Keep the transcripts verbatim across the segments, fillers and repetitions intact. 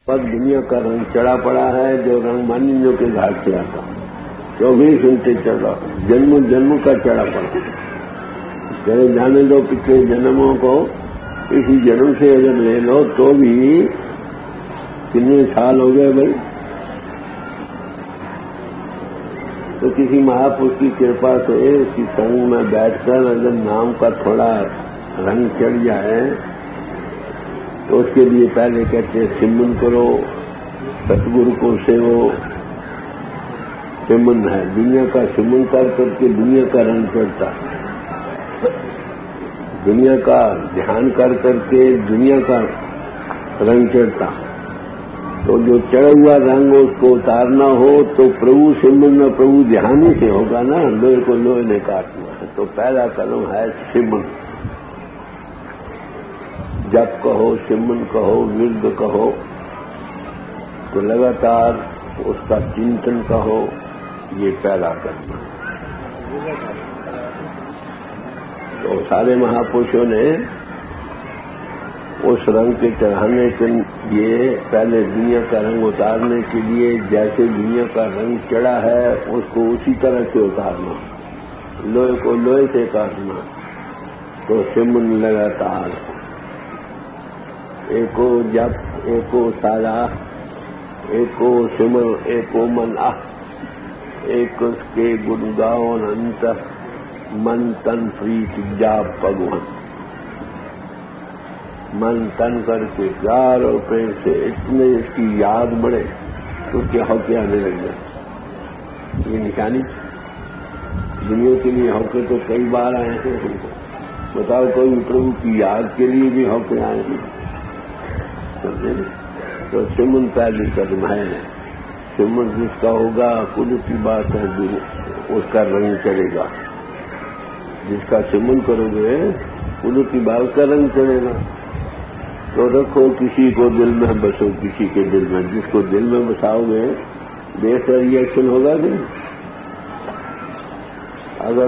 پر دنیا کا رنگ چڑھا پڑا ہے جو رنگ مانیوں کے گھاٹ سے آتا چوبیس گھنٹے چڑھا جنم جنم کا چڑھا پڑا چلے جانے دو پچھلے جنموں کو اسی جنم سے اگر لے لو تو بھی کتنے سال ہو گئے بھائی. تو کسی مہاپرش کی کرپا سے اسی سنگ میں بیٹھ کر اگر نام کا تھوڑا رنگ چڑھ جائے تو اس کے لیے پہلے کہتے ہیں سمن کرو ستگرو کو سیو. سمن ہے دنیا کا سمن کر کر کے دنیا کا رنگ چڑھتا دنیا کا دھیان کر کر کے دنیا کا رنگ چڑھتا. تو جو چڑھا ہوا رنگ اس کو اتارنا ہو تو پربھو سمن میں پربھو دھیان ہی سے ہوگا نا. لوہے کو لوہے نے کاٹنا ہے تو پہلا قدم ہے سمن. جپ کہو سمن کہو ورد کہو تو لگاتار اس کا چنتن کہو یہ پیدا کرنا. تو سارے مہاپرشوں نے اس رنگ کے چڑھانے کے لیے پہلے دنیا کا رنگ اتارنے کے لیے جیسے دنیا کا رنگ چڑھا ہے اس کو اسی طرح سے اتارنا. لوہے کو لوہے سے کاٹنا. تو سمن لگاتار ایکو جپ ایکو سارا ایکو سمر ایکو من آ ایک اس کے گن گاؤن انت من تن پریت جاپ بھگوان. من تن کر کے پیار اور پریم سے اتنے اس کی یاد بڑھے تو کیا ہوکے آنے لگ جائے. یہ نشانی دنیا کے لیے ہوکے تو کئی بار آئے ہیں. بتاؤ کوئی پربھو کی یاد کے لیے بھی ہوکے آئے ہیں. تو سمن پہلی قدم ہے. سمن جس کا ہوگا قدرتی بات ہے اس کا رنگ چڑھے گا. جس کا سمن کرو گے قدرتی بات کا رنگ چڑھے گا. تو رکھو کسی کو دل میں بسو کسی کے دل میں. جس کو دل میں بساؤ گے دیکھ کر ریئیکشن ہوگا کہ اگر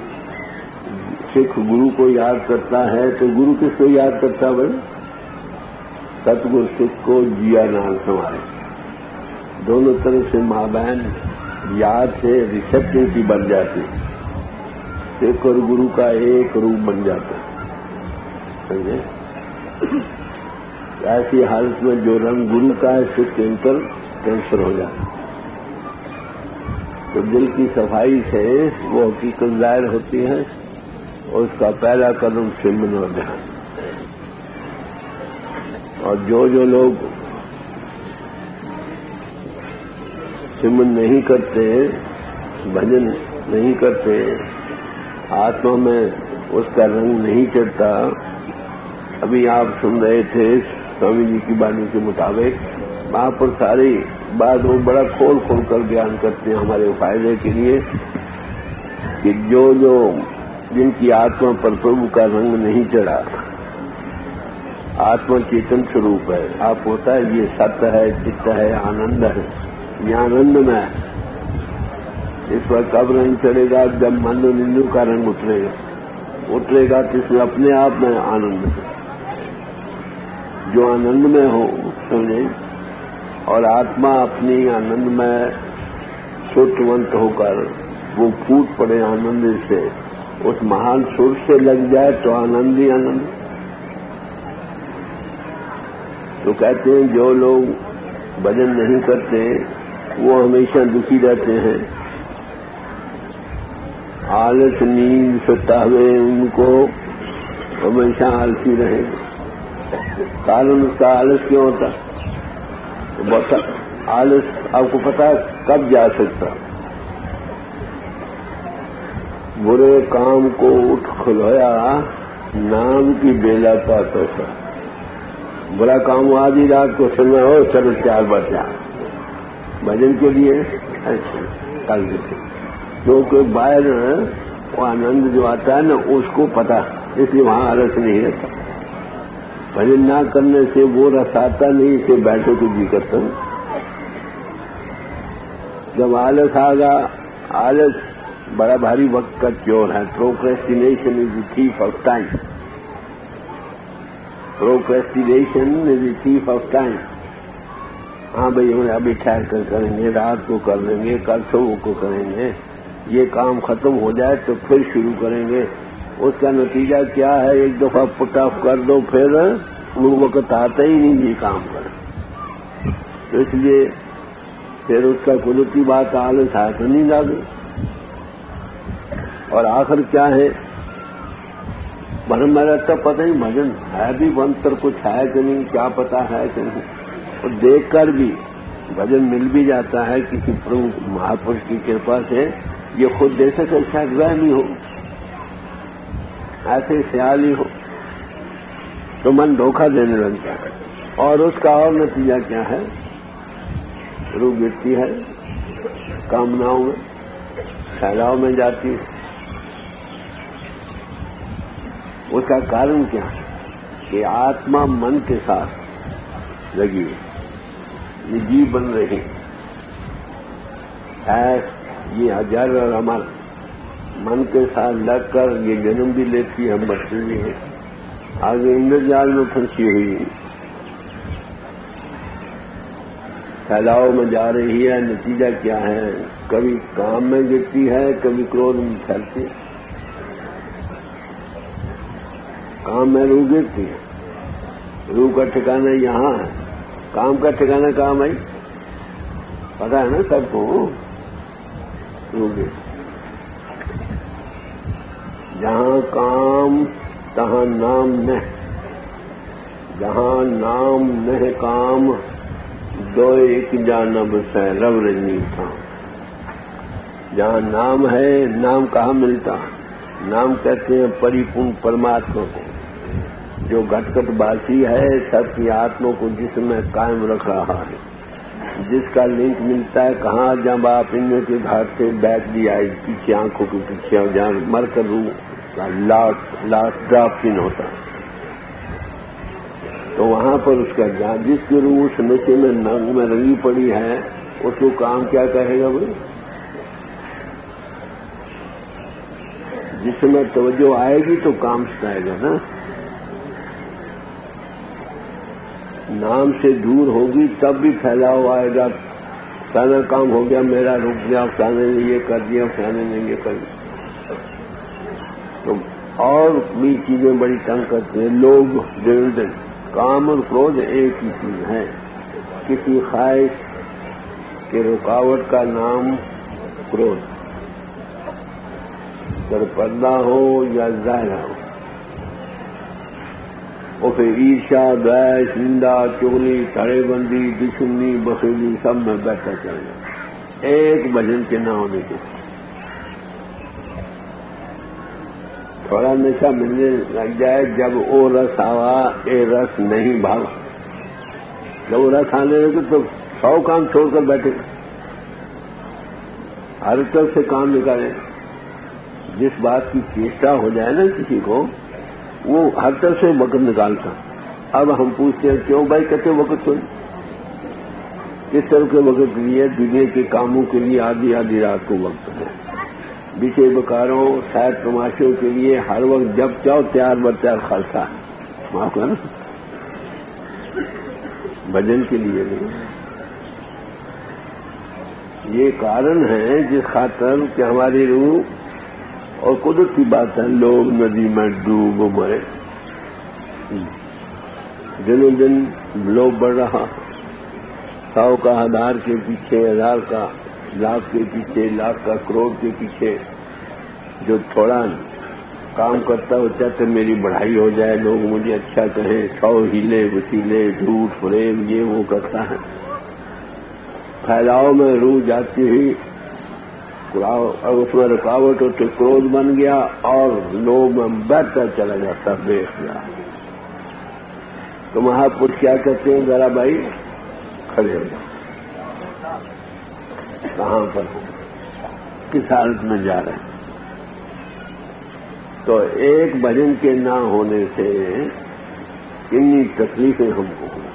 سکھ گرو کو یاد کرتا ہے تو گرو کس کو یاد کرتا بھائی؟ ستگرو سکھ کو جیا نال سنوارے. دونوں طرف سے ماں بہن یاد سے ریسپٹیوٹی بن جاتی. سکھ اور گرو کا ایک روپ بن جاتا. سمجھے؟ ایسی حالت میں جو رنگ گرو کا ہے سکھ کے اوپر کینسر ہو جاتا. تو دل کی صفائی سے وہ حقیقت ظاہر ہوتی ہے. اور اس کا پہلا قدم سمن اور دھیان. اور جو جو لوگ سمن نہیں کرتے بھجن نہیں کرتے آتما میں اس کا رنگ نہیں چڑھتا. ابھی آپ سن رہے تھے سوامی جی کی بانی کے مطابق وہاں پر ساری بات وہ بڑا کھول کھول کر بیان کرتے ہیں ہمارے فائدے کے لیے کہ جو جو جن کی آتما پر پربھو کا رنگ نہیں چڑھا آتما چیتن سوروپ ہے. آپ ہوتا ہے یہ ست ہے چت ہے آنند ہے. یہ آنند میں ہے. اس پر کب رنگ چڑھے گا؟ جب من نندو کا رنگ اترے گا. اترے گا تو اس میں اپنے آپ میں آنند ہے. جو آنند میں ہو سمجھے اور آتما اپنی آنند میں سوتونت ہو کر وہ پھوٹ پڑے آنند سے اس مہان سر سے لگ جائے تو آنند ہی آنند. تو کہتے ہیں جو لوگ بھجن نہیں کرتے وہ ہمیشہ دکھی رہتے ہیں. آلس نیند ستاوے ان کو ہمیشہ آلسی رہے. کارن اس کا آلس کیوں ہوتا؟ آلس آپ کو پتا کب جا سکتا؟ برے کام کو اٹھ کھلویا نام کی بیلا کا توسا. برا کام آدھی رات کو سننا ہو چلو چار بچا بھجن کے لیے ایسے کر دیتے. کیونکہ باہر وہ آنند جو آتا ہے نا اس کو پتا اس لیے وہاں آلس نہیں رہتا. بھجن نہ کرنے سے وہ رس آتا نہیں کہ بیٹھے تو جی کرتا ہوں. جب آلس آگا آلس بڑا بھاری وقت کا چور ہے. Procrastination is the thief of time. Procrastination is the thief of time. ہاں بھائی ہم ابھی ٹھہر کر کریں گے، رات کو کر لیں گے، کل صبح کو کریں گے، یہ کام ختم ہو جائے تو پھر شروع کریں گے۔ اس کا نتیجہ کیا ہے؟ ایک دفعہ پٹ آف کر دو پھر وہ وقت آتا ہی نہیں یہ کام کریں۔ تو اس لیے پھر اس کا قدرتی بات آلس ہے تو نہیں ڈالے۔ اور آخر کیا ہے؟ بھرم میں رہتا پتہ نہیں بھجن ہے بھی بنتر کچھ ہے کہ نہیں، کیا پتا ہے کہ نہیں، اور دیکھ کر بھی بھجن مل بھی جاتا ہے کسی پرمکھ مہاپرش کی کرپا سے، یہ خود دے سکے شاید وہم ہی ہو، ایسے خیال ہی ہو تو من دھوکہ دینے لگتا ہے۔ اور اس کا اور نتیجہ کیا ہے؟ روح گرتی ہے، کامناؤں میں پھیلاؤ میں جاتی ہے۔ اس کا کارن کیا ہے؟ کہ آتما من کے ساتھ لگی یہ جی بن رہی ہے، یہ اجر اور امر من کے ساتھ لگ کر یہ جنم بھی لیتی ہے، ہم بچے بھی ہیں، آگے اندرجال میں پھنسی ہوئی پھیلاؤ میں جا رہی ہے۔ نتیجہ کیا ہے؟ کبھی کام میں گرتی ہے، کبھی کرودھ میں پھیلتی ہے۔ کام میں روح گرتی ہے، روح کا ٹھکانا یہاں ہے، کام کا ٹھکانا کہاں بھائی؟ پتا ہے نا سب کو؟ روح گرتی جہاں کام تہاں نام نہ، جہاں نام نہ کام، دو ایک جانب سے رب رجنی تھا۔ جہاں نام ہے، نام کہاں ملتا؟ نام کہتے ہیں پری پورن پرماتما کو، جو گھٹ گھٹ باسی ہے، سب کی آتما کو جس میں قائم رکھ رہا ہے، جس کا لنک ملتا ہے کہاں؟ جب آپ ان کے گھاٹ سے بیٹھ دیا ہے پیچھے آنکھوں کے پیچھے، اور جہاں مر کر روح کا لاسٹ لاسٹ ڈراپ ان ہوتا ہے، تو وہاں پر اس کا جہاں جس کی روح اس نشے میں ننگ میں رنگی پڑی ہے، اس کو کام کیا کہے گا بھائی؟ جس میں توجہ آئے گی تو کام سکھائے گا نا۔ نام سے دور ہوگی تب بھی پھیلاؤ آئے گا، سارا کام ہو گیا میرا رک گیا، فلانے نے یہ کر دیا، فلانے نے یہ کر دیا، تو اور بھی چیزیں بڑی تنگ کرتی ہیں لوگ۔ دن دن کام اور کرودھ ایک ہی چیز ہے، کسی خواہش کے رکاوٹ کا نام کرودھ، سرپردہ ہو یا ظاہر ہو، اور پھر عیرشا، دویش، نندا، چغلی، تڑے بندی، دشمنی، بخیلی سب میں بیٹھا چل جائے ایک بھجن کے نہ ہونے کے۔ تھوڑا نشہ ملنے لگ جائے، جب او رس آوا اے رس نہیں بھاوا، جب وہ رس آنے لگے تو سو کام چھوڑ کر بیٹھے، ہر طرف سے کام نکالیں۔ جس بات کی چیشٹا ہو جائے نا کسی کو، وہ ہر طرف سے وقت نکالتا۔ اب ہم پوچھتے ہیں کیوں بھائی؟ کہتے وقت کوئی کس طرح کے وقت کے لیے؟ دنیا کے کاموں کے لیے آدھی آدھی رات کو وقت ہے، بیچے بکاروں سیر تماشوں کے لیے ہر وقت جب چاہو تیار بر تیار خالصہ ہے، معاف کرنا، بھجن کے لیے نہیں۔ یہ کارن ہے جس خاطر کہ ہماری روح، اور قدرت کی بات ہے، لوگ ندی میں ڈوب مرے، دنوں دن لوگ بڑھ رہا، سو کا ہزار کے پیچھے، ہزار کا لاکھ کے پیچھے، لاکھ کا کروڑ کے پیچھے، جو تھوڑا کام کرتا ہو چاہتے میری بڑھائی ہو جائے، لوگ مجھے اچھا کہیں، سو ہیلے وسیلے جھوٹ فریب یہ وہ کرتا ہے، پھیلاؤ میں روح جاتی ہوئی، اور اس میں رکاوٹ ہو تو کرودھ بن گیا، اور لوگ میں بہتر چلا جاتا بے اختیار۔ تو مہاپرش کیا کہتے ہیں؟ ذرا بھائی کھڑے ہو جاؤ، کہاں پر ہو، کس حالت میں جا رہے ہیں؟ تو ایک بھجن کے نہ ہونے سے کتنی تکلیفیں ہم کو ہوئی۔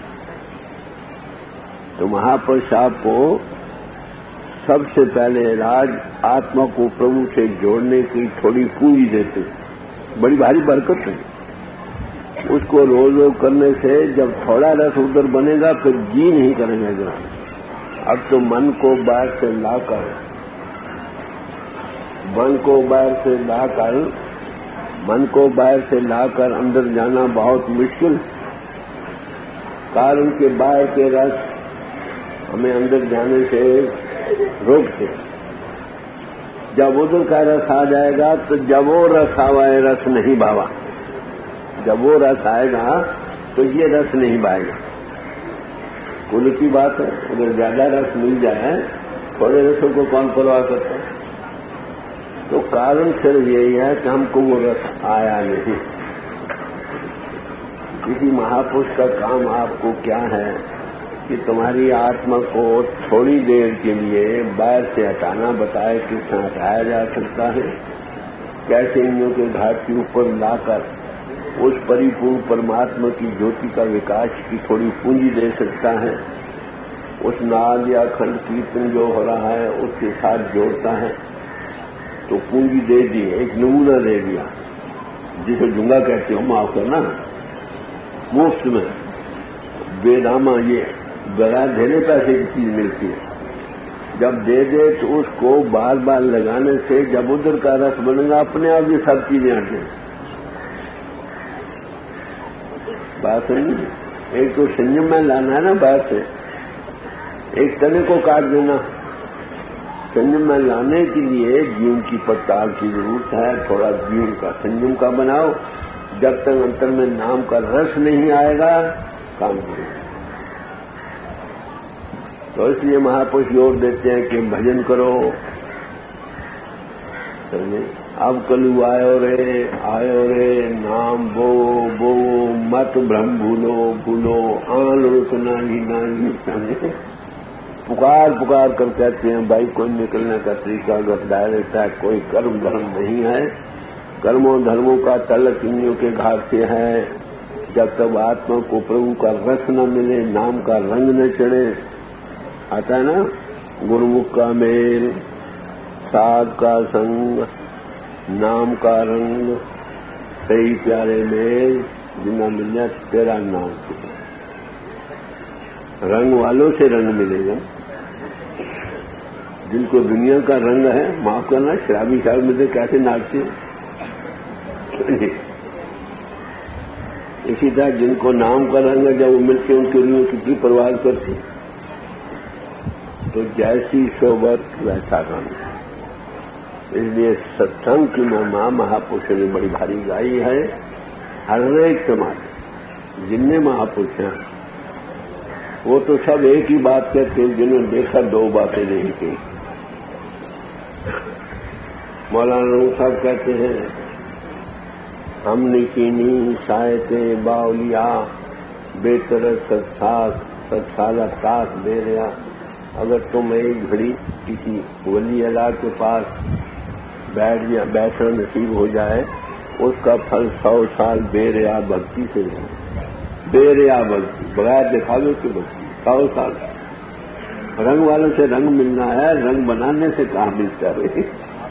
تو مہاپرش آپ کو سب سے پہلے علاج آتما کو پربھو سے جوڑنے کی تھوڑی پونجی دیتے، بڑی بھاری برکت ہے، اس کو روز روز کرنے سے جب تھوڑا رس ادھر بنے گا پھر جی نہیں کریں گے ذرا. اب تو من کو باہر سے لا کر من کو باہر سے لا کر من کو باہر سے لا کر اندر جانا بہت مشکل. کارن کے باہر کے رس ہمیں اندر جانے سے روکتے. جب ادھر کا رس آ جائے گا تو جب وہ رس آوا ہے رس نہیں بھاوا. جب وہ رس آئے گا تو یہ رس نہیں بھائے گا. کل کی بات ہے، اگر زیادہ رس مل جائے تھوڑے رسوں کو کون پرواہ کرتا ہے؟ تو کارن صرف یہی ہے کہ ہم کو وہ رس آیا نہیں. کسی مہاپرش کا کام آپ کو کیا ہے کہ تمہاری آتما کو تھوڑی دیر کے لیے باہر سے ہٹانا بتائے، کس طرح ہٹایا جا سکتا ہے، کیسے انوں کے گھاٹ کے اوپر لا کر اس پری پورن پرماتما کی جوتی کا وکاس کی تھوڑی پونجی دے سکتا ہے. اس ناد یا کھنڈ کیرتن جو ہو رہا ہے اس کے ساتھ جوڑتا ہے تو پونجی دے دی، ایک نمونہ دے دیا جسے جنگا کہتے ہو، معاف کرنا، مفت میں بے دامہ یہ بغیر دھیلے پیسے کی چیز ملتی ہے. جب دے دے تو اس کو بار بار لگانے سے جب ادھر کا رس بنے گا اپنے آپ یہ سب چیزیں ہٹ جائیں. بات نہیں، ایک تو سنجم میں لانا ہے نا باہر سے، ایک تنے کو کاٹ دینا. سنجم میں لانے کے لیے جیون کی پڑتال کی ضرورت ہے. تھوڑا جیون کا سنجم کا بناؤ. جب تک انتر میں نام کا رس نہیں آئے گا کام کرے گا. تو اس لیے مہاپرش زور دیتے ہیں کہ بھجن کرو. اب کلو آئے رے آئے رے نام بو بو مت برہم بھولو بھولو آن رکنا ہی نہیں. پکار پکار کر کہتے ہیں بھائی کوئی نکلنے کا طریقہ اگر ڈائریکٹ ہے، کوئی کرم دھرم نہیں ہے. کرموں دھرموں کا تعلق انیوں کے گھاٹ سے ہے. جب تک آتما کو پربھو کا رس نہ ملے، نام کا رنگ نہ چڑھے. آتا ہے نا، گرمکھ کا میل، ساتھ کا سنگ، نام کا رنگ، صحیح پیارے میل جنا مل جائے تیرا نام سے. رنگ والوں سے رنگ ملے گا. جن کو دنیا کا رنگ ہے، معاف کرنا، شرابی شراب میں سے کیسے ناچتے ہیں. اسی طرح جن کو نام کا رنگ ہے، جب وہ ملتے ان کے لیے کتنی پرواز کرتی. تو جیسی صحبت ویسا رنگ. اس لیے ستسنگ کی مہما مہاپرش نے بڑی بھاری گائی ہے. ہر ایک سماج جن نے مہاپرش ہیں وہ تو سب ایک ہی بات کہتے ہیں، جنہوں نے دیکھا دو باتیں نہیں کی. مولانا روم صاحب کہتے ہیں ہم نے کینی شاید باولیا بے طرح ستساس ستسالہ تاس دے رہا. اگر تم ایک گھڑی کسی ولی اللہ کے پاس بیٹھ جا بیٹھنا نصیب ہو جائے، اس کا پھل سو سال بے ریا بھکتی سے ہے. بے ریا بھکتی، بغیر دکھاوے کی بھکتی، سو سال. رنگ والوں سے رنگ ملنا ہے، رنگ بنانے سے کہاں ملتا ہے.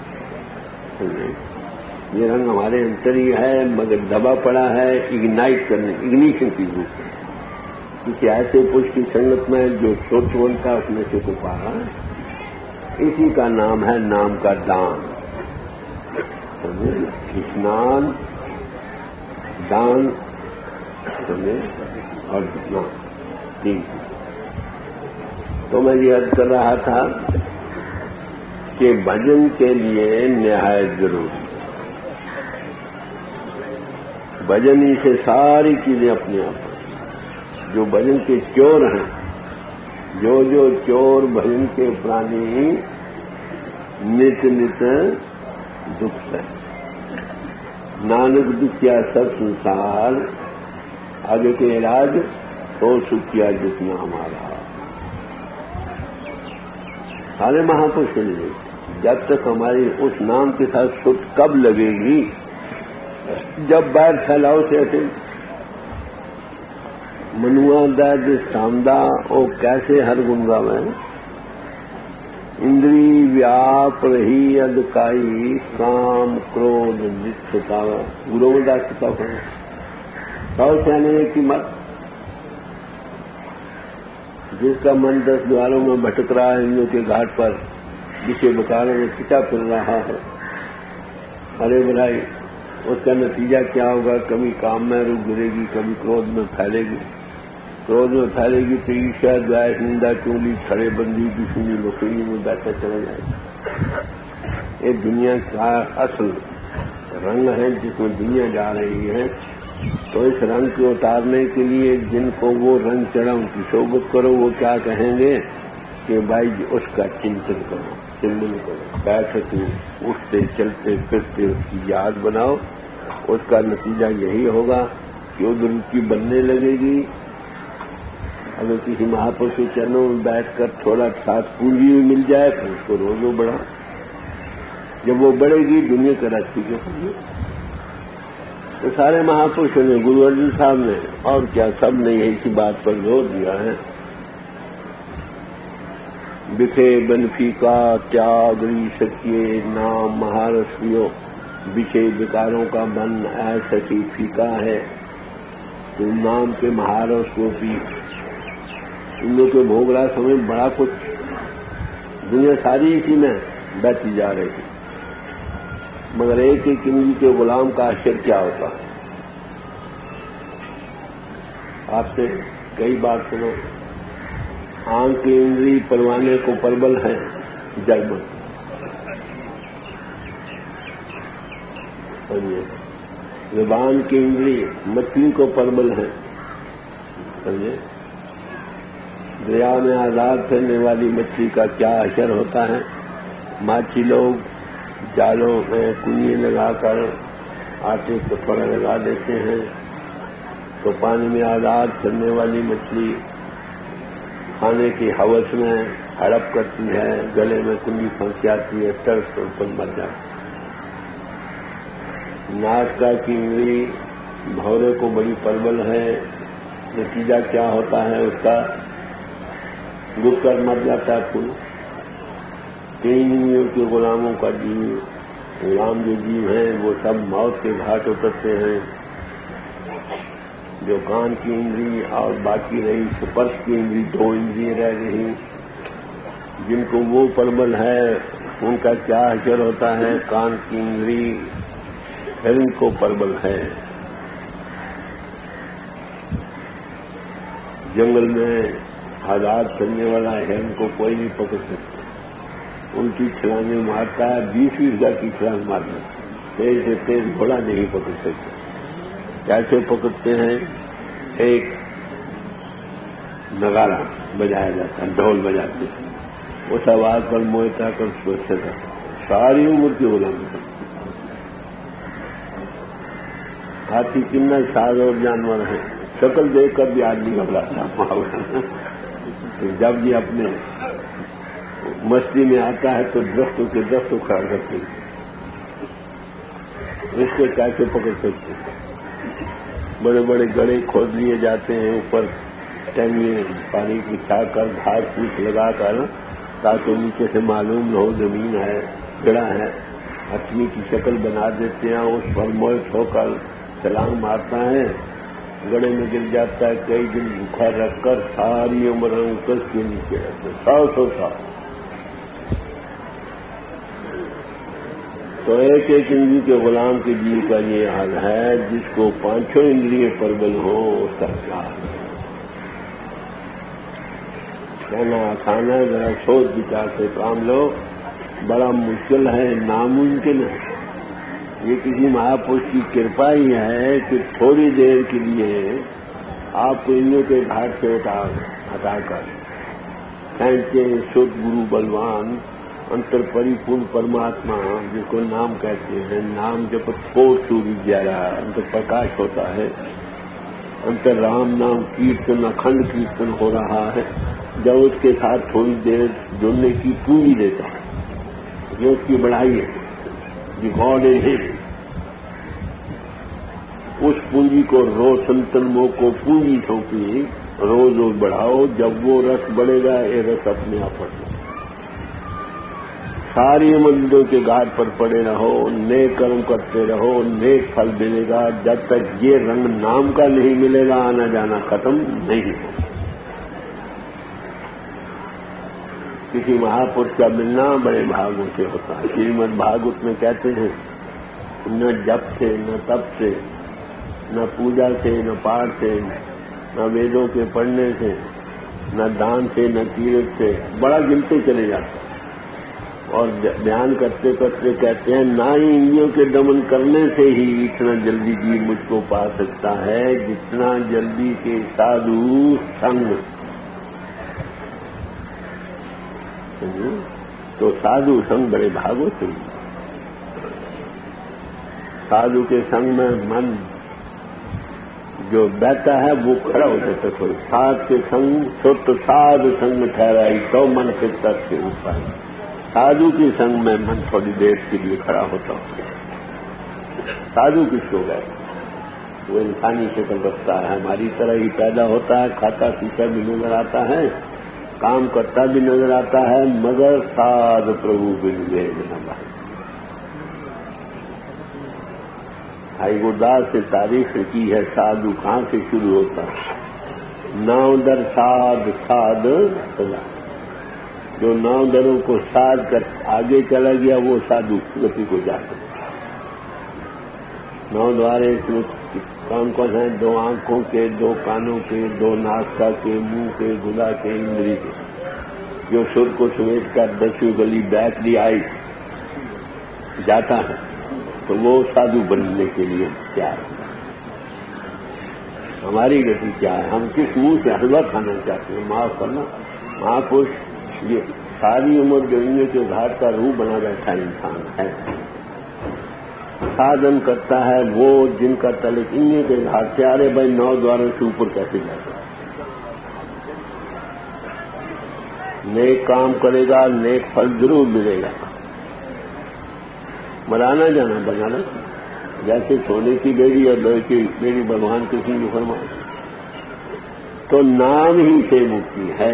یہ رنگ ہمارے اندر ہی ہے، مگر دبا پڑا ہے اگنائٹ کرنے، اگنیشن کی ضرورت ہے. کسی ایسے پش کی سنگت میں جو چھوٹ بولتا اس میں سے تو پا رہا ہے. اسی کا نام ہے نام کا دان. اسنان، دان اور نام تین. تو میں یہ عرض کر رہا تھا کہ بھجن کے لیے نہایت ضروری. بھجن ہی سے ساری چیزیں اپنے آپ. جو بھجن کے چور ہیں، جو جو چور بھجن کے پرانی نت نت دکھ ہے. نانک دکھیا سب سنسار، آگے کے علاج تو سکھیا جتنا ہمارا. سارے مہاپرش کے لیے جب تک ہماری اس نام کے ساتھ سکھ کب لگے گی؟ جب باہر پھیلاؤ سے ایسے منوا درد سامدا او کیسے ہر گنگا میں اندری ویاپ رہی ادکائی کام کرودھ نت ستاوا. گرو داس کتاب ہے سو سیانے کی مت، جس کا من دس دواروں میں بھٹک رہا ہے ہندو کے گھاٹ پر جسے بکاروں میں کھچا پھر رہا ہے، ارے بھائی اس کا نتیجہ کیا ہوگا؟ کبھی کام میں رک گرے گی، کبھی کرودھ میں پھیلے گی، کرودھ میں پھیلے گی تو عیشا دوائش نندا چولی کھڑے بندی دشمنی لکڑی میں بیٹھا چلا جائے گا۔ یہ دنیا کا اصل رنگ ہے جس میں دنیا جا رہی ہے، تو اس رنگ کو اتارنے کے لیے جن کو وہ رنگ چڑھا ان کی صحبت کرو، وہ کیا کہیں گے کہ بھائی اس کا چنتن کرو، چندن کرو، بیٹھتے اٹھتے چلتے پھرتے اس کی یاد بناؤ، اس کا نتیجہ یہی ہوگا کہ ادھر روچی بننے لگے گی۔ اگر کسی مہاپرش کے چرنوں میں بیٹھ کر تھوڑا ساتھ پونجی بھی مل جائے تو اس کو روزو بڑھا، جب وہ بڑھے گی دنیا کا راستے کے پڑے۔ تو سارے مہاپرشوں نے، گرو ارجن صاحب نے اور کیا سب نے اسی بات پر زور دیا ہے، بکھے بنفی کا تیاگ ری سچیے نام مہارسیو، بچھے بیکاروں کا من ایسا ہی پھیکا ہے، تو نام کے مہارس کو بھی ان لوگ کے بھوگ رہا سمے بڑا کچھ، دنیا ساری اسی میں بہتی جا رہی ہے، مگر ایک ایک انجی کے غلام کا اشر کیا ہوتا ہے؟ آپ سے کئی بار سنو، آنکھ کی انگلی پروانے کو پربل ہے جگمگ، سمجھے؟ زبان کی انگلی مچھلی کو پربل ہے، سمجھے؟ دریا میں آزاد پھرنے والی مچھلی کا کیا اثر ہوتا ہے؟ ماچھی لوگ جالوں میں کنیے لگا کر آٹے کے پڑے لگا دیتے ہیں، تو پانی میں آزاد چلنے والی مچھلی کھانے کی ہوس میں ہڑپ کرتی ہے، گلے میں کنی پھنس جاتی ہے، ترس اور پن مر جاتی ہے۔ ناشتا کی انگلی بھورے کو بڑی پربل ہے، نتیجہ کیا ہوتا ہے اس کا؟ گر کر مر جاتا ہے پھول۔ تین انگلیوں کے غلاموں کا جیو، غلام جو جیو ہیں وہ سب موت کے گھاٹ اترتے ہیں۔ جو کان کی انگلی اور باقی رہی سپرش کی انگلی، دو انگلی رہ گئی، جن کو وہ پربل ہے ان کا کیا اثر ہوتا ہے؟ کان کی انگلی ہرن کو پربل ہے، جنگل میں آزاد کرنے والا ہرن کو کوئی نہیں پکڑ سکتا، ان کی چھلانگیں مارتا ہے، بیس بیس کی چھلانگ مارتا ہے، تیز سے تیز گھوڑا نہیں پکڑ سکتا۔ کیسے پکڑتے ہیں؟ ایک نگارا بجایا جاتا ہے، ڈھول بجاتے ہیں، اس آواز پر موہتا کر سوچتا ہے، ساری عمر کی غلامی کرتا۔ ہاتھی کتنا ساز اور جانور ہے، شکل دیکھ کر بھی آدمی گھبراتا ہے، جب یہ اپنے مستی میں آتا ہے تو درختوں کے درخت اکھاڑ کرتے ہیں، اس کو کیسے پکڑ سکتے ہیں؟ بڑے بڑے گڑھے کھود لیے جاتے ہیں، اوپر ٹینگے پانی کی چھا کر گھاس پھوس لگا کر، تاکہ نیچے سے معلوم نہ ہو زمین ہے، گڑھا ہے، ہتھی کی شکل بنا دیتے ہیں، اس پر موت ہو کر چھلانگ مارتا ہے، گڑھے میں گر جاتا ہے، کئی دن بھوکھا رکھ کر ساری عمر کس کے نیچے رہتے سو سو سال۔ تو ایک ایک انگلی کے غلام کے جیو کا یہ حال ہے، جس کو پانچوں انگلیاں پربل ہوں اس کا کیا حال ہے؟ کہنا آسان ہے، ذرا سوچ بچار سے کام لو، بڑا مشکل ہے، ناممکن ہے۔ یہ کسی مہاپرش کی کرپا ہی ہے کہ تھوڑی دیر کے لیے آپ کو انوں کے گھاٹ سے اٹھا ہٹا کر کھینچے شدھ گرو بلوان انتر پریپورن پرماتما، جس کو نام کہتے ہیں، نام جب تھوڑ سوری گیارہ انتر پرکاش ہوتا ہے، انتر رام نام کیرتن اکھنڈ کیرتن ہو رہا ہے، جب اس کے ساتھ تھوڑی دیر جڑنے کی پونجی دیتا ہے، یہ اس کی بڑھائی ہے، ریکارڈ ہے، اس پونجی کو روز سنتنموں کو پونجی سونپی، روز روز بڑھاؤ، جب وہ رس بڑھے گا یہ رس اپنے آپ بڑھے گا۔ ساری امدوں کے گھاٹ پر پڑے رہو، نیک کرم کرتے رہو، نیک پھل ملے گا. جب تک یہ رنگ نام کا نہیں ملے گا آنا جانا ختم نہیں ہوگا. کسی مہاپرش کا ملنا بڑے بھاگوں سے ہوتا ہے. شریمد بھاگوت میں کہتے ہیں نہ جپ سے، نہ تپ سے، نہ پوجا سے، نہ پاٹ سے، نہ ویدوں کے پڑھنے سے، نہ دان سے، نہ تیرتھ سے، بڑا گنتے چلے جاتے ہیں. اور بیان کرتے کرتے کہتے ہیں نہ ہی انگلیوں کے دمن کرنے سے ہی اتنا جلدی جی مجھ کو پا سکتا ہے جتنا جلدی کے سادھو سنگ. تو سادھو سنگ بڑے بھاگوں سے، سادھو کے سنگ میں من جو بیٹھتا ہے وہ کھڑا ہو جاتا ہے. ساتھ کے سنگ چھوٹ سادھ سنگ ٹھہرائی تو من فطرت سے اوپر. سادھو کی سنگ میں من تھوڑی دیر کے لیے کھڑا ہوتا ہوں. سادھو کس کو گئے؟ وہ انسانی شکل رکھتا ہے، ہماری طرح ہی پیدا ہوتا ہے، کھاتا پیتا بھی نظر آتا ہے، کام کرتا بھی نظر آتا ہے، مگر سادھ پربھو بن گئے جناب. بھائی گرداس سے تاریخ کی ہے سادھو کہاں سے شروع ہوتا ہے. نو در سادھ سادھ سدا. جو نو دروں کو سادھ کر آگے چلا گیا وہ سادھو گتی کو جا سکتا. نو دوارے اس میں کون کون ہیں؟ دو آنکھوں کے، دو کانوں کے، دو ناسکا کے، منہ کے، گدا کے، اندری کے. جو سر کو سمیٹ کر دسویں گلی بیک دی آئی جاتا ہے تو وہ سادھو بننے کے لیے تیار ہے. ہماری گتی کیا ہے؟ ہم کس منہ سے حلوہ کھانا چاہتے ہیں؟ معاف کرنا. مہاپرش یہ ساری عمر گرنے کے گھاٹ کا روح بنا بیٹھا انسان ہے. سادھن کرتا ہے وہ جن کا تعلق انہیں کے گھاٹ سے. ارے بھائی نو دواروں سے اوپر کیسے جاتا ہے؟ نیک کام کرے گا نیک پھل ضرور ملے گا. مرانا جانا بنانا جیسے سونے کی بیڑی اور لوہے کی بیڑی بھگوان کسی نے فرمایا. تو نام ہی سے مکتی ہے.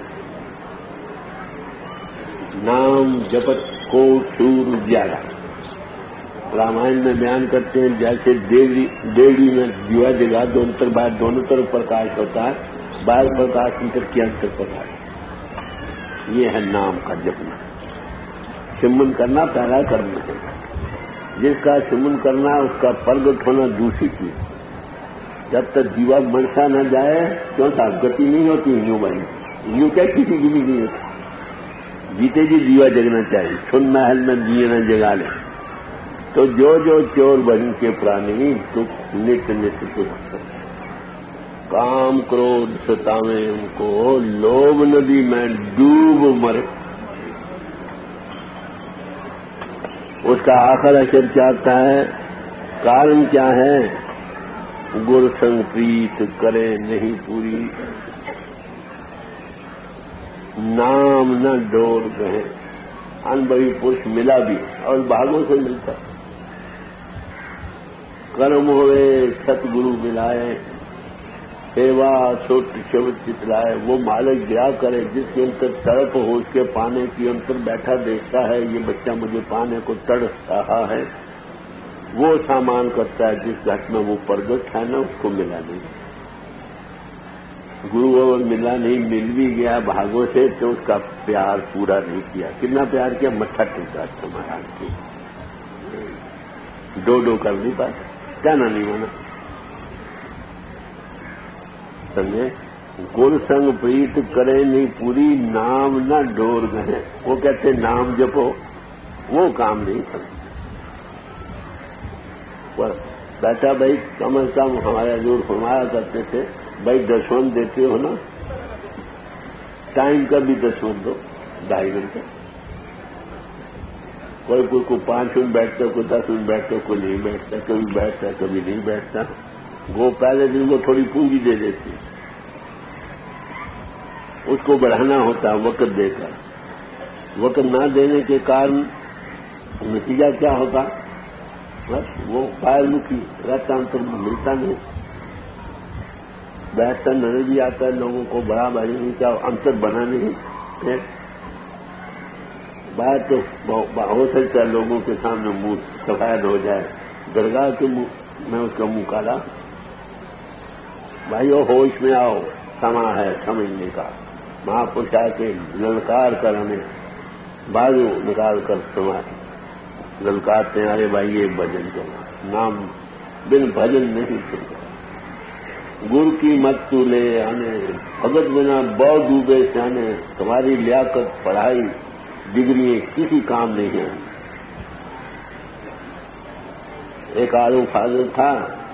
نام جپت کو سور جالا. رامائن میں بیان کرتے ہیں جیسے دیوی میں دیوا جگا دو انتر باہر دونوں طرف پرکاش ہوتا ہے، باہر پرکاش انتر کیا انتر پرکاش. یہ ہے نام کا جپنا. سمن کرنا پہلا کرنا ہے. جس کا سمن کرنا اس کا پرگٹ ہونا دوسری چیز. جب تک دیوا منسا نہ جائے کیوں تھا گتی نہیں ہوتی. یوں بھائی یوں کیا کسی کی بھی نہیں ہوتی. جیتے جی دیوا جگنا چاہیے. سن محل میں دیے نہ جگا لے. تو جو جو چور بن کے پرانی دکھ نت نت دکھ کام کرودھ ستاویں ان کو لوبھ ندی میں ڈوب مرے. اس کا آخر اثر چاہتا ہے. کارن کیا ہے؟ گر سنگ پریت کرے نہیں پوری، نام نہ ڈور گئے. انبھوی پرش ملا بھی اور بھاگوں سے ملتا. کرم ہوئے ست گرو ملائے، سیوا چھوٹ شبد چتلائے. وہ مالک دیا کرے جس کے انتر تڑپ ہو اس کے پانے کی انتر بیٹھا دیکھتا ہے یہ بچہ مجھے پانے کو تڑپ رہا ہے. وہ سامان کرتا ہے جس گھٹ میں وہ پرگٹ ہے نا اس کو ملا نہیں. گرو اور ملا نہیں، مل بھی گیا بھاگوں سے تو اس کا پیار پورا نہیں کیا. کتنا پیار کیا؟ مٹھا ٹوٹا تھا مہاراج کی. دو دو کر نہیں پاتا کہنا نہیں ہونا. سمجھے؟ گر سنگ پریت کرے نہیں پوری، نام نہ ڈور گئے. وہ کہتے نام جپو، وہ کام نہیں کرتے. بیٹا بھائی کم از کم ہمارے حضور فرمایا کرتے تھے بھائی دسوند دیتے ہو نا، ٹائم کا بھی دسوند دو، ڈھائی گھنٹے. کوئی کوئی کو پانچ منٹ بیٹھتا ہے، کوئی دس منٹ بیٹھتا ہے، کوئی نہیں بیٹھتا، کبھی بیٹھتا ہے کبھی نہیں بیٹھتا. وہ پہلے دن کو تھوڑی پونجی دے دیتی، اس کو بڑھانا ہوتا ہے وقت دے کر. وقت نہ دینے کے کارن نتیجہ کیا ہوگا؟ بس وہ پائر مکھی رہتا انتر ملتا نہیں. بیٹھتا نظر بھی آتا ہے لوگوں کو، بڑا بھائی نہیں کیا انتر بنا نہیں. بات تو ہو سکتا ہے لوگوں کے سامنے منہ سفید ہو جائے، درگاہ کے منہ میں اس کا منہ کالا. بھائیو ہوش میں آؤ، سما ہے سمجھنے کا. مہاپرش آ کے للکار کر ہمیں بازو نکال کر سما للکارتے ہیں، ارے بھائی یہ بھجن کرو، نام بن بھجن نہیں چلتا. گر کی مت تو لے آنے بھگت بنا بو ڈوبے سیانے، تمہاری لیاقت پڑھائی ڈگری کسی کام نہیں ہے. ایک عالم فاضل تھا،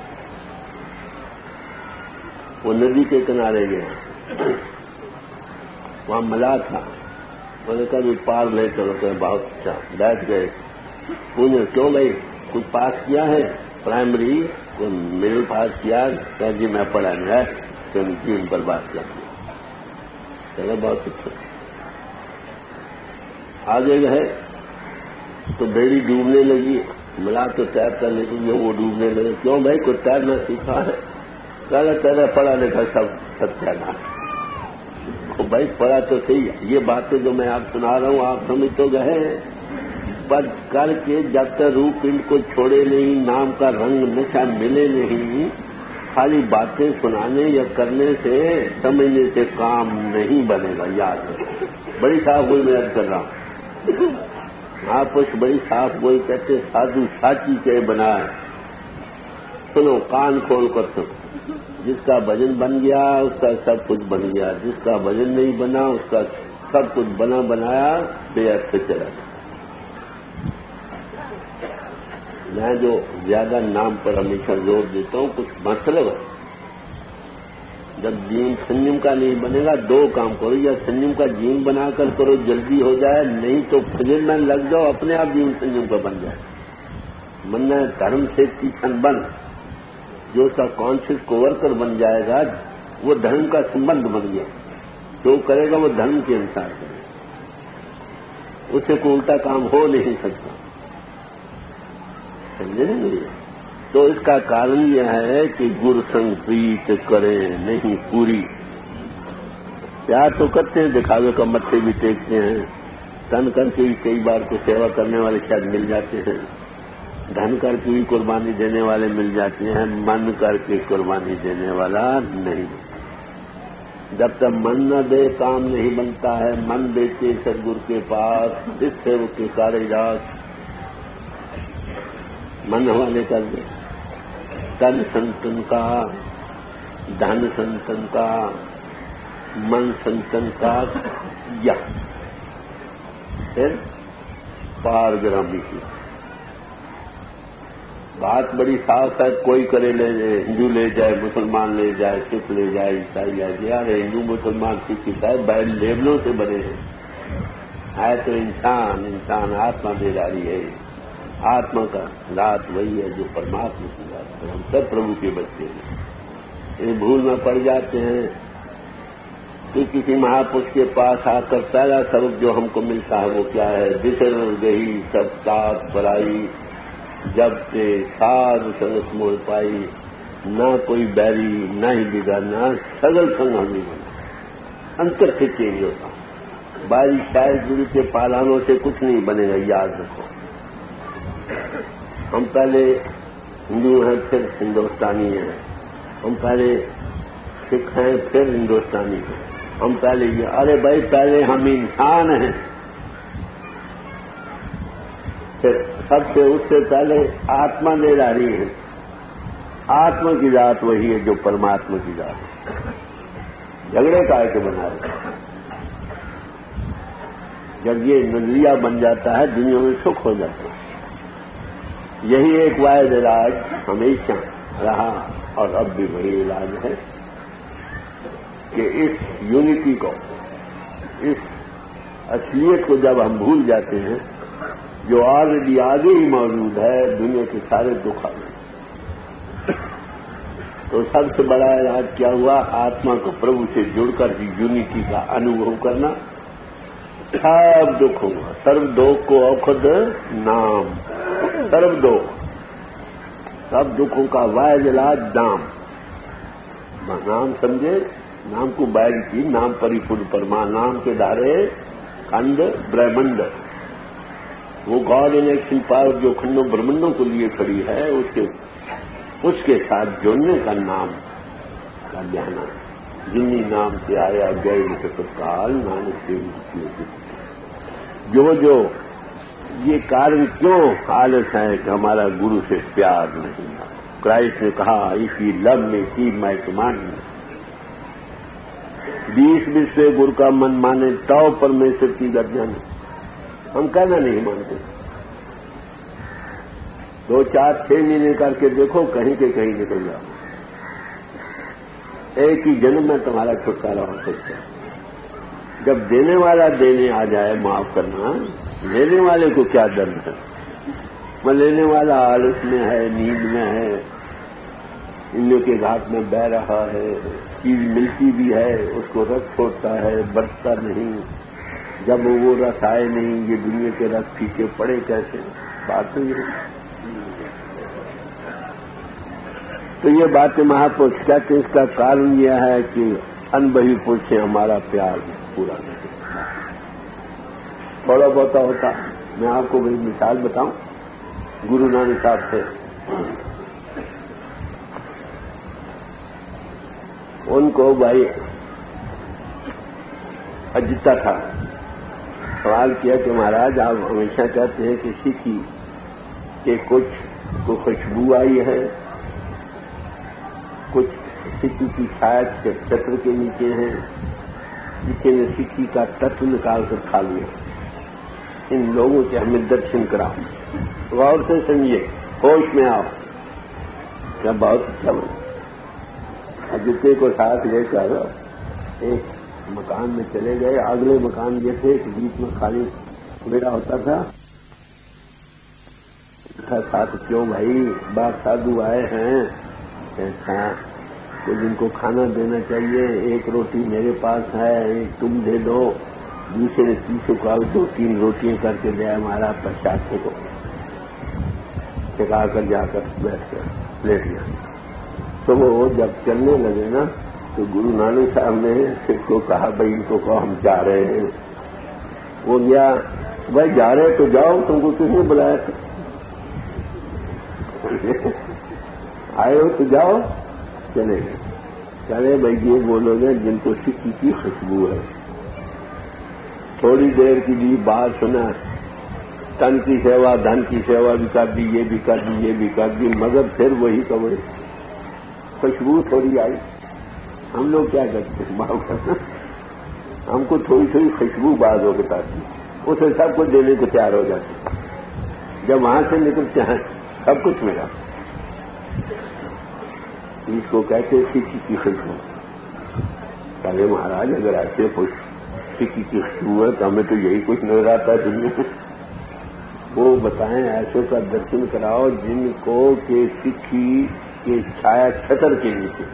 وہ ندی کے کنارے گیا، وہاں ملا تھا. میں نے کہا بھی پار لے چلو کہ بہت اچھا. بیٹھ گئے، پوچھے کیوں بھائی کچھ پاس کیا ہے؟ پرائمری کو مڈل پاس کیا؟ کہ جی میں پڑھا نہیں ہے کہ ان پر بات کرتی. چلو بہت اچھا. آگے گئے تو بیڑی ڈوبنے لگی، ملا تو تیر کرنے کے لیے وہ ڈوبنے لگے. کیوں بھائی کوئی تیرنا سیکھا ہے؟ کہنا تیرا پڑھا لکھا سب ستیہ ناش. بھائی پڑھا تو صحیح، یہ باتیں جو میں آپ سنا رہا ہوں آپ سمجھ تو گئے، پر کر کے جب تک روح پنڈ کو چھوڑے نہیں، نام کا رنگ نشہ ملے نہیں، خالی باتیں سنانے یا کرنے سے سمجھنے سے کام نہیں بنے گا. یاد رکھو. بڑی صاف گوئی میں یاد کر رہا ہوں. آپ کچھ بڑی صاف گوئی کہتے سادھو ساچی کے بنا ہے. سنو کان کھول کر سنو. جس کا بھجن بن گیا اس کا سب کچھ بن گیا، جس کا بھجن نہیں بنا اس کا سب کچھ بنا بنایا بے عد سے چلا گیا. میں جو زیادہ نام پر ہمیشہ زور دیتا ہوں کچھ مطلب ہے. جب جین سنجم کا نہیں بنے گا دو کام کرو، یا سنجم کا جین بنا کر کرو جلدی ہو جائے، نہیں تو فجن میں لگ جاؤ اپنے آپ جین سنجم کا بن جائے. مننا دھرم سے پیچھن بن، جو اس کا کانشیس کو ورکر بن جائے گا وہ دھرم کا سمبند بن گیا. جو کرے گا وہ دھرم کے انسار کرے گا، اس سے کوئی الٹا کام ہو نہیں سکتا. سمجھے نہیں؟ تو اس کا کارن یہ ہے کہ گر سنگ پریت کرے نہیں پوری. پیار تو کرتے ہیں، دکھاوے کا متھے بھی ٹیکتے ہیں، تن کر کے بھی کئی بار کو سیوا کرنے والے شاید مل جاتے ہیں، دھن کر کے بھی قربانی دینے والے مل جاتے ہیں، من کر کے قربانی دینے والا نہیں. جب تک من نہ دے کام نہیں بنتا ہے. من دیتے سدگرو کے پاس، جس سے وہ کے سارے راز من حوالے کر دے. تن سنتن کا، دھن سنتن کا، من سنتن کا، یا پھر پار گرامی کی. بات بڑی صاف ہے، کوئی کرے لے جائے، ہندو لے جائے، مسلمان لے جائے، سکھ لے جائے، عیسائی لے جائے. یار ہندو مسلمان سکھ عیسائی بڑے لیبلوں سے بنے ہیں. ہے تو انسان، انسان آتما بیداری ہے. آتما کا ذات وہی ہے جو پرماتما کی ذات ہے. ہم سب پربھو کے بچے ہیں. یہ بھول میں پڑ جاتے ہیں کہ کسی مہاپرش کے پاس آ کر پہلا سبق جو ہم کو ملتا ہے وہ کیا ہے؟ بسر گئی سب ساتھ پرائی، جب سے ساد سنگت مول پائی، نہ کوئی بیری نہ ہی بگڑنا، سگل سنگ ہم نہیں بنا. انتر سے چینج ہوتا. باری شاید گرو کے پالانوں سے کچھ نہیں بنے گا. یاد رکھو، ہم پہلے ہندو ہیں پھر ہندوستانی ہیں، ہم پہلے سکھ ہیں پھر ہندوستانی ہیں، ہم پہلے یہ ارے بھائی پہلے ہم انسان ہیں. پھر سب سے اس سے پہلے آتما لے رہی ہے. آتما کی ذات وہی ہے جو پرماتما کی ذات ہے. جھگڑے کا ہے کہ بنا رہے. جب یہ نظریہ بن جاتا ہے دنیا میں سکھ ہو جاتا ہے. یہی ایک واحد علاج ہمیشہ رہا اور اب بھی وہی علاج ہے کہ اس یونٹی کو، اس اصلیت کو جب ہم بھول جاتے ہیں جو آلریڈی آگے ہی موجود ہے، دنیا کے سارے دکھ آگے. تو سب سے بڑا علاج کیا ہوا؟ آتما کو پربھو سے جڑ کر یونٹی کا انوبھو کرنا. سب دکھوں گا، سرو دوکھ کو اوکھد نام، سرو دوکھ، سب دکھوں کا واحد علاج نام. نام سمجھے؟ نام کو بیگ کی، نام پری پور پرما، نام کے دھارے کھنڈ برہمنڈ. وہ گاڈ ان ایکشن پاور جو کھنڈوں برمنڈوں کو لیے کھڑی ہے، اس کے اس کے ساتھ جڑنے کا نام کا جانا، جنی نام سے آیا گئے کال نانک دیو جو جو یہ کارن کیوں خالص ہے کہ ہمارا گرو سے پیار نہیں ہے۔ کرائسٹ نے کہا if you love me keep my commandment, بیس بسوے گر کا من مانے تو پرمیشور کی گردن۔ ہم کہنا نہیں مانتے، دو چار چھ مہینے کر کے دیکھو، کہیں کے کہیں نکل جاؤ، ایک ہی جنم میں تمہارا چھٹکارا ہو سکتا ہے۔ جب دینے والا دینے آ جائے معاف کرنا، لینے والے کو کیا درد ہے؟ میں لینے والا آلس میں ہے، نیند میں ہے، ان لوگ کے گھاٹ میں بہ رہا ہے، چیز ملتی بھی ہے اس کو رکھ چھوڑتا ہے، برتتا نہیں، جب وہ رس آئے نہیں، یہ دنیا کے رس پیچھے پڑے کیسے؟ بات نہیں ہے۔ تو یہ بات مہاپرش کہتے ہیں، اس کا کارن یہ ہے کہ انبہی پرش سے ہمارا پیار پورا نہیں۔ تھوڑا بہت ہوتا، میں آپ کو بڑی مثال بتاؤں، گرو نانک صاحب سے، ان کو بھائی اجتا تھا، سوال کیا کہ مہاراج آپ ہمیشہ کہتے ہیں کہ سکھی کہ کچھ کو خوشبو آئی ہے، کچھ سکھی کی چھایا چھتر کے نیچے ہیں، کسی نے سکھی کا تتو نکال کر کھا لیا، ان لوگوں سے ہمیں درشن کراؤ، غور سے سمجھیے، ہوش میں آؤ۔ کیا بہت اچھا بنا، اجتے کو ساتھ لے کر ایک مکان میں چلے گئے، اگلے مکان یہ تھے کہ بیچ میں خالی میرا ہوتا تھا، ساتھ کیوں بھائی بات سادھو آئے ہیں، ایسا تو جن کو کھانا دینا چاہیے، ایک روٹی میرے پاس ہے، ایک تم دے دو، دوسرے تیسرے کو دو تین روٹیاں کر کے دیا ہمارا پرشاد کو چکا کر جا کر بیٹھ کر لیٹ گیا۔ تو وہ جب چلنے لگے نا تو گرو نانک صاحب نے سکھ کو کہا بھائی ان کو کہو ہم جا رہے ہیں۔ وہ گیا، بھائی جا رہے تو جاؤ، تم کو کس نے بلایا تھا؟ آئے ہو تو جاؤ، چلے گئے۔ چلے بھائی یہ وہ لوگ ہیں جن کو سکھی کی خوشبو ہے، تھوڑی دیر کی بھی بات سنا، تن کی سیوا دھن کی سیوا بھی کر دی، یہ بھی کر دی، یہ بھی کر دی، مگر پھر وہی کا وہی خوشبو تھوڑی آئی۔ ہم لوگ کیا کرتے ہیں، معاف کرنا، ہم کو تھوڑی تھوڑی خوشبو باز ہو بتاتی، اسے سب کچھ دینے کو تیار ہو جاتے، جب وہاں سے نکلتے ہیں سب کچھ ملا۔ اس کو کہتے سکھی کی خوشبو۔ پہلے مہاراج اگر ایسے خوش سکھی کی خوشبو ہے تو ہمیں تو یہی کچھ نظر آتا ہے دنیا میں۔ وہ بتائیں ایسے کا درشن کراؤ جن کو کہ سکھی کے چھایا چھتر کے نیچے۔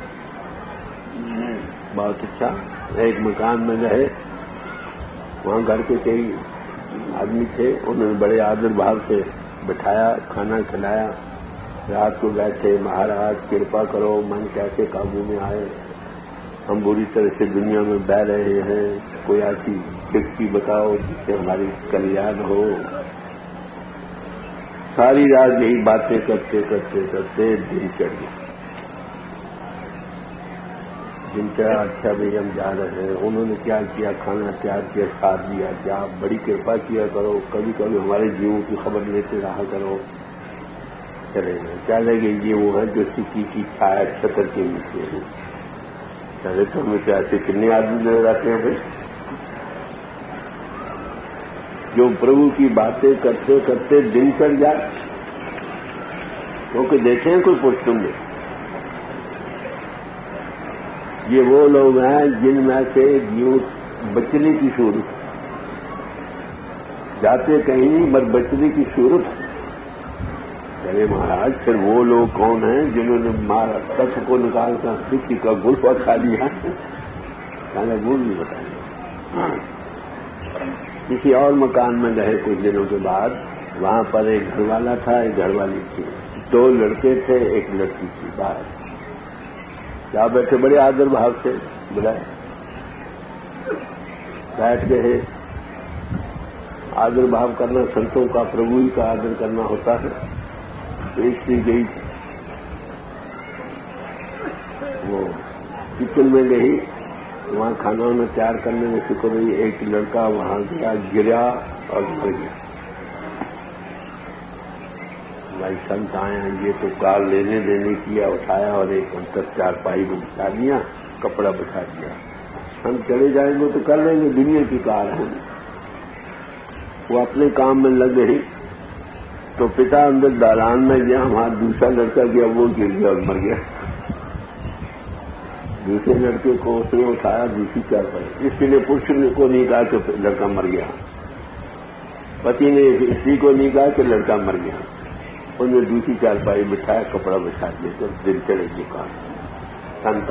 بہت اچھا، ایک مکان میں گئے، وہاں گھر کے کئی آدمی تھے، انہوں نے بڑے آدر بھاو سے بٹھایا، کھانا کھلایا، رات کو بیٹھے، مہاراج کرپا کرو، من کیسے قابو میں آئے، ہم بری طرح سے دنیا میں بہ رہے ہیں، کوئی ایسی کشتی بتاؤ جس سے ہماری کلیان ہو۔ ساری رات یہی باتیں کرتے کرتے کرتے دن چڑھ گیا۔ دن چڑھا، اچھا بھائی ہم جا رہے ہیں۔ انہوں نے کیا کیا، کھانا تیار کیا، ساتھ دیا کہ آپ بڑی کرپا کیا کرو، کبھی کبھی ہمارے جیووں کی خبر لیتے رہا کرو۔ چلے گئے، چلے گئے، یہ وہ ہے جو سکھی کی چھایا چھتر کے نیچے ہے۔ چلے تو ہمیں سے ایسے کتنے آدمی نظر آتے ہیں بھائی، جو پربھو کی باتیں کرتے کرتے دن چڑھ جائے، کیونکہ دیکھیں کوئی پوچھ تم نے، یہ وہ لوگ ہیں جن میں سے جیو بچنے کی صورت، جاتے کہیں نہیں بس بچنے کی صورت۔ ارے مہاراج پھر وہ لوگ کون ہیں جنہوں نے مارا تخت کو نکال کر سکھی کا گلفا کھا لیا؟ کہنا وہ نہیں بتائیں گے۔ ہاں، کسی اور مکان میں گئے کچھ دنوں کے بعد، وہاں پر ایک گھر والا تھا، ایک گھر والی تھی، دو لڑکے تھے، ایک لڑکی تھی، باہر کیا بیٹھے، بڑے آدر بھاو سے بلائے، بیٹھ گئے، آدر بھاو کرنا سنتوں کا، پربھو ہی کا آدر کرنا ہوتا ہے. تو اس لیے گئی وہ کچن میں گئی، وہاں کھانا وانا تیار کرنے میں شکر ہوئی، ایک لڑکا وہاں گیا، گرا اور مر گیا. بھائی سنت آئے ہیں، یہ تو کار لینے دینے کیا، اٹھایا اور ایک انتر چار پائی میں بچھا دیا، کپڑا بچھا دیا. ہم چلے جائیں گے تو کر لیں گے، دنیا کی کار ہے. وہ اپنے کام میں لگ گئی تو پتا اندر دالان میں گیا، وہاں دوسرا لڑکا گیا، وہ گر گیا اور مر گیا. دوسرے لڑکے کو اس نے اٹھایا، دوسری چار پائی. اس لیے پروش کو نہیں کہا کہ لڑکا مر گیا، پتی نے استری کو نہیں کہا کہ لڑکا مر گیا. انہوں نے دوسری چار پائی بچھایا، کپڑا بچھا دیا، تو دن چلے گی کام. سنتا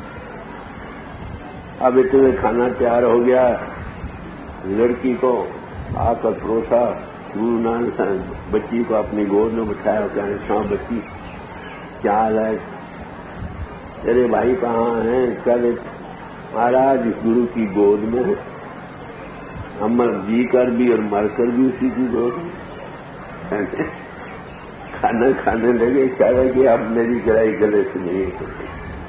اب اتنے کھانا تیار ہو گیا، لڑکی کو آ کر پروسا، گرو نانک بچی کو اپنی گود میں بٹھایا، کہنے شاہ بچی کیا حال ہے، تیرے بھائی کہاں ہیں؟ چلے مہاراج گرو کی گود میں، ہم جی کر بھی اور مر کر بھی اسی کی گود میں. کھانا کھانے لگے، چاہے کہ اب میری گرائی گلے سے نہیں کرتے.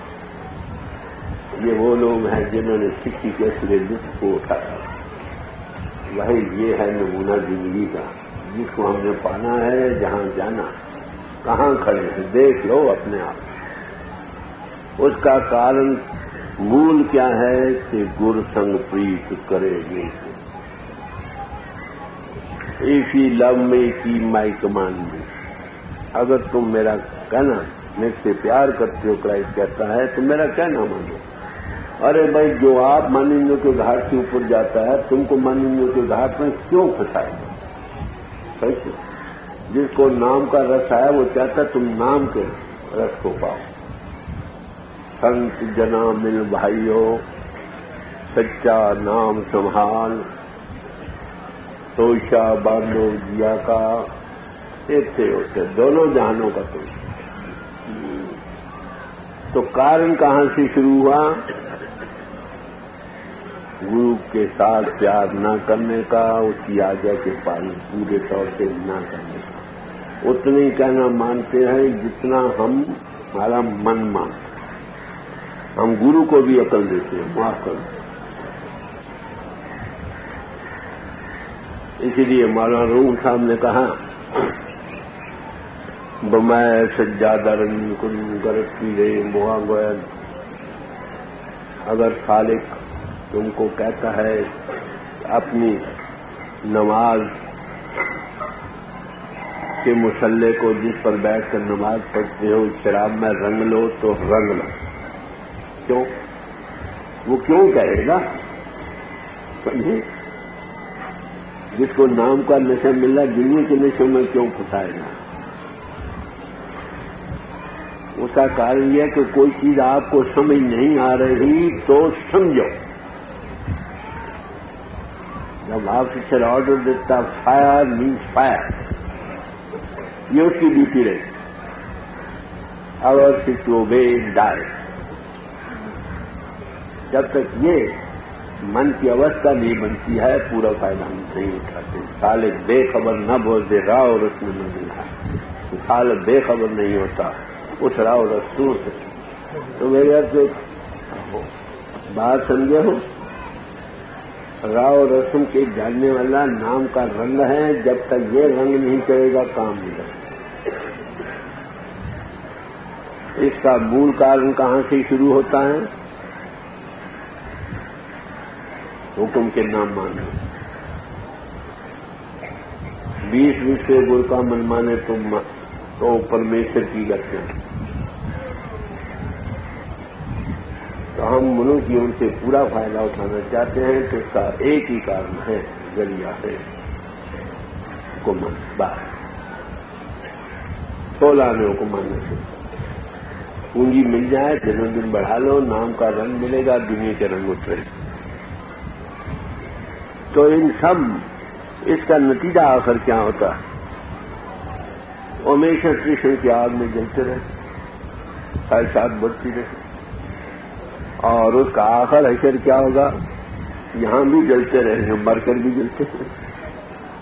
یہ وہ لوگ ہیں جنہوں نے سکھی کے سرے لطف کو اٹھایا. بھائی یہ ہے نمونہ زندگی کا، جس کو ہم نے پانا ہے، جہاں جانا، کہاں کھڑے ہیں دیکھ لو اپنے آپ. اس کا کارن مول کیا ہے کہ گر سنگ پریت کرے گی. ایف یو لو می کی مائی کمانڈ میں، اگر تم میرا کہنا میرے سے پیار کرتے ہو، کرائسٹ کہتا ہے، تو میرا کہنا مانو. ارے بھائی جو آپ مانندوں کے گھاٹ کے اوپر جاتا ہے، تم کو مانندوں کے گھاٹ میں کیوں پھنسائے گا؟ جس کو نام کا رس آیا وہ چاہتا ہے تم نام کے رس کو پاؤ. سنت جنا مل بھائیو، سچا نام سنبھال، توشا باندھو جیا کا، ایک سے ہوتے دونوں جہانوں کا. تو تو کارن کہاں سے شروع ہوا؟ گرو کے ساتھ پیار نہ کرنے کا، اس کی آجا کے پالن پورے طور سے نہ کرنے کا. اتنا ہی کہنا مانتے ہیں جتنا ہم ہمارا من مانتا. ہم گرو کو بھی عقل دیتے ہیں، معاف کر. اسی لیے مولانا روم صاحب نے کہا بمائے سجادہ رنگ کن گرت کی رے موہا گوئل. اگر خالق تم کو کہتا ہے اپنی نماز کے مسلح کو جس پر بیٹھ کر نماز پڑھتے ہو شراب میں رنگ لو، تو رنگ لو. کیوں؟ وہ کیوں کہے گا؟ سمجھے؟ جس کو نام کا نشہ مل رہا دنیا کے نشے میں کیوں پھنسائے گا؟ اس کا کارن یہ کہ کوئی چیز آپ کو سمجھ نہیں آ رہی تو سمجھو. جب آفیسر آرڈر دیتا فائر مینس فائر، یہ اس کی ڈیوٹی رہے. اور ٹو اوبے ڈائی. جب تک یہ من کی اوستھا نہیں بنتی ہے، پورا فائدہ ہم نہیں اٹھاتے. خالق بے خبر نہ بول دے راہ اور رسم میں ملا. خالق بے خبر نہیں ہوتا اس راہ اور رسول سے. تو میرے یاد سے بات سمجھے ہو، راہ اور رسم کے جاننے والا نام کا رنگ ہے. جب تک یہ رنگ نہیں کرے گا کام نہیں کرے. اس کا مول کارن کہاں سے شروع ہوتا ہے؟ حکم کے نام مانو. بیس وشے گر کا من مانے تم تو پرمیشور کی گھٹنا. تو ہم منوں کی ان سے پورا فائدہ اٹھانا چاہتے ہیں، تو اس کا ایک ہی کارن ہے، ذریعہ ہے حکم. بات سولہ میں حکم ماننے سے پونجی مل جائے، دنوں دن بڑھا لو، نام کا رنگ ملے گا، دنیا کے رنگ اترے. تو ان سب اس کا نتیجہ آخر کیا ہوتا ہے؟ ہمیشہ کرشن کی آگ میں جلتے رہے، خواہشات بڑھتی رہے. اور اس کا آخر حشر کیا ہوگا؟ یہاں بھی جلتے رہیں گے، مر کر بھی جلتے رہیں.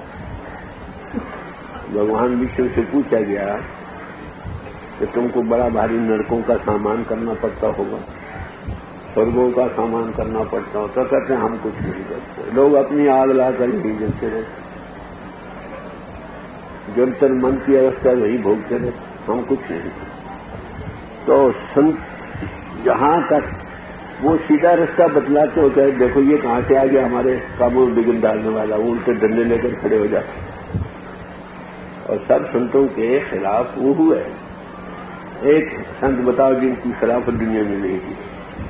भगवान विष्णु से पूछा गया कि तुमको बड़ा भारी नरकों का सामान करना पड़ता होगा, स्वर्गों का सामान करना पड़ता हो, तो कहते हैं हम कुछ नहीं करते, लोग अपनी आग ला कर ही जलते रहते, जब तक मन की अवस्था वही भोगते रहते, हम कुछ नहीं करते। तो संत जहां तक वो सीधा रास्ता बतलाते होता है, देखो ये कहां से आ गया हमारे कामों में बिगड़ डालने वाला, वो उनके डंडे लेकर खड़े हो जाते और सब संतों के खिलाफ वो हुए। एक संत बताओ जिनकी खिलाफत दुनिया में नहीं की,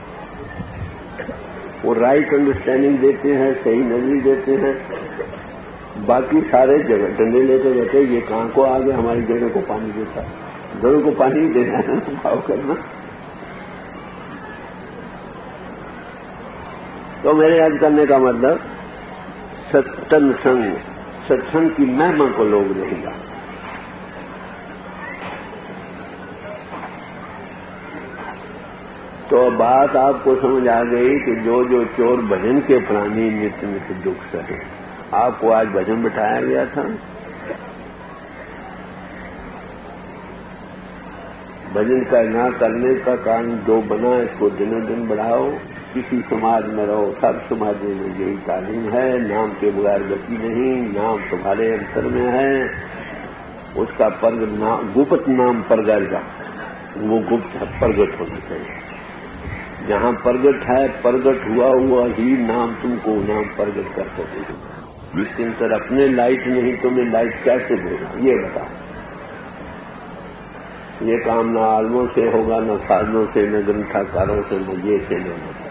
वो राइट अंडरस्टैंडिंग देते हैं, सही नजर देते हैं, बाकी सारे जगह डंडे लेकर रहते, ये कहां को आ गया हमारी जगह को पानी देता, जगह को पानी देना है, भाव करना। तो मेरे याद करने का मतलब सत्संग संग सत्संग की महिमा को लोग नहीं जानते। तो बात आपको समझ आ गई कि जो जो चोर भजन के प्राणी नित्य नित्य दुख सहे। आपको आज भजन बिठाया गया था, भजन का ना करने का कारण जो बना इसको दिनों दिन बढ़ाओ। किसी समाज में रहो, सब समाज में यही तालीम है, नाम के बगैर गति नहीं, नाम तुम्हारे अंतर में है, उसका प्रगट नाम गुप्त नाम प्रगट, वो गुप्त प्रगट होना चाहिए। जहां प्रगट है, प्रगट हुआ हुआ ही नाम तुमको नाम प्रगट कर सके। जिसके अंदर अपने लाइट नहीं तुम्हें लाइट कैसे देगा, ये बताओ। ये काम न आलमों से होगा, न साधनों से, न ग्रंथाकारों से, न ये से नहीं होता।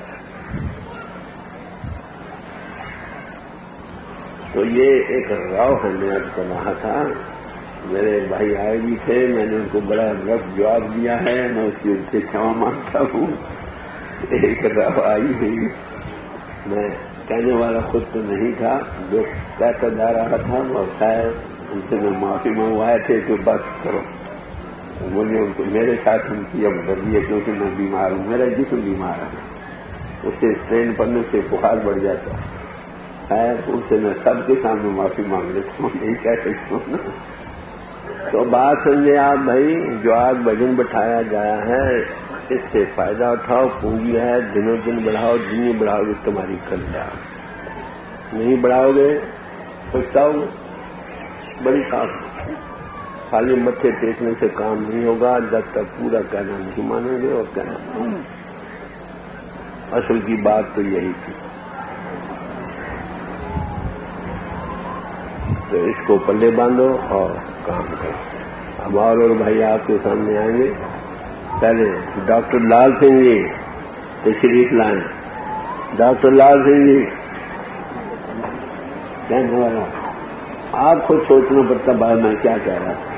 तो ये एक राव है, मैं आज कर रहा था, मेरे भाई आए भी थे, मैंने उनको बड़ा रफ जवाब दिया है, मैं उसकी उनसे क्षमा मांगता हूँ। एक राव आई हुई, मैं कहने वाला खुद तो नहीं था, जो कहता जा रहा था वो शायद उनसे मैं माफी मंगवाए थे कि बस करो। बोलिए उनको मेरे साथ उनकी अब बदली है, क्योंकि मैं बीमार हूँ, मेरा जिस्म बीमार है, उससे ट्रेन पड़ने से बुखार बढ़ जाता है। शायद उनसे मैं सबके सामने माफी मांग लेता हूँ, नहीं कह सकता हूँ ना। तो बात समझे आप भाई, जो आज भजन बिठाया गया है इससे फायदा उठाओ, पूंजी है, दिनों दिन बढ़ाओ, जितनी बढ़ाओगे तुम्हारी कल्याण, नहीं बढ़ाओगे पछताओगे। बड़ी साफ, खाली मत्थे टेकने से काम नहीं होगा, जब तक पूरा कहना नहीं मानेंगे। और कहना असल की बात तो यही थी। तो इसको पल्ले बांधो और काम करो। अब और, और भाई आपके सामने आएंगे। पहले डॉक्टर लाल सिंह जी तशरीफ लाएं। डॉक्टर लाल सिंह जी कहने वाला, आप खुद सोचना पड़ता भाई मैं क्या कह रहा था।